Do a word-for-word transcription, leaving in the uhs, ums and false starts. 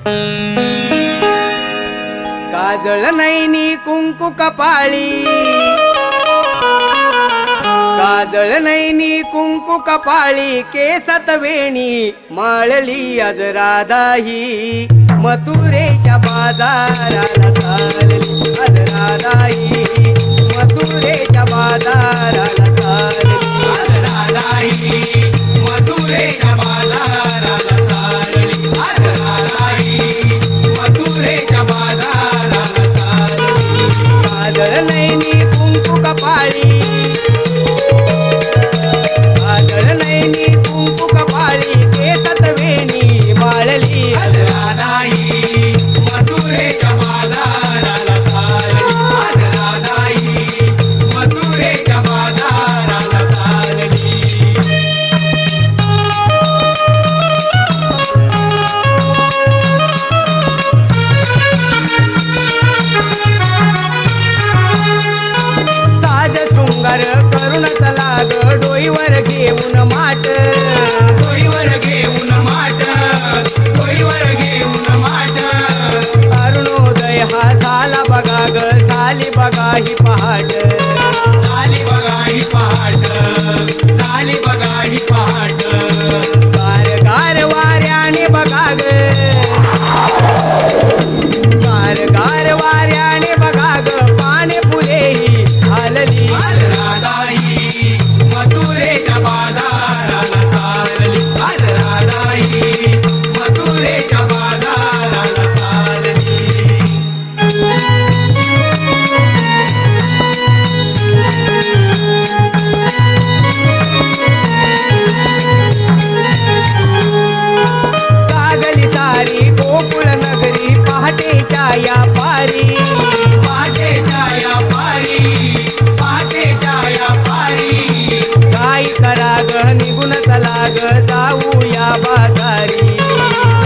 काजळ नैनी कुंकू कपाळी, काजळ नैनी कुंकू कपाळी, केसात वेणी माळली आज राधा ही मथुरेच्या बाजाराला चालली आज राधा ही मथुरेच्या बाजाराला चालली आज राधा ही मथुरेच्या बाजाराला चालली आज राधा ही मथुरेच्या बाजाराला चालली काजळ नैनी कुंकू कपाळी, काजळ नैनी कुंकू कपाळी, केसात वेणी माळली आज राधा ही मथुरेच्या बाजाराला चालली आज राधा ही मथुरेच्या बाजाराला चालली शृंगार करून चला ग डोईवर घेऊन माट, डोईवर घेऊन माट, डोईवर घेऊन माट, अरुणोदय हा झाला बघा ग झाली बघा ही पहाट, झाली बघा ही पहाट, झाली बघा ही पहाट, गार गार वाऱ्याने बघा ग, गार गार वाऱ्याने बघा ग पाने फुलेही हलली राधा ही मथुरेच्या बाजाराला चालली आज राधा ही मथुरेच्या बाजाराला चालली सागली सारी गोकुळ नगरी पहाटेच्या या पारी, पहाटेच्या या पारी, पहाटेच्या या पारी, काय करा ग निघून चला ग जाऊया बाजारी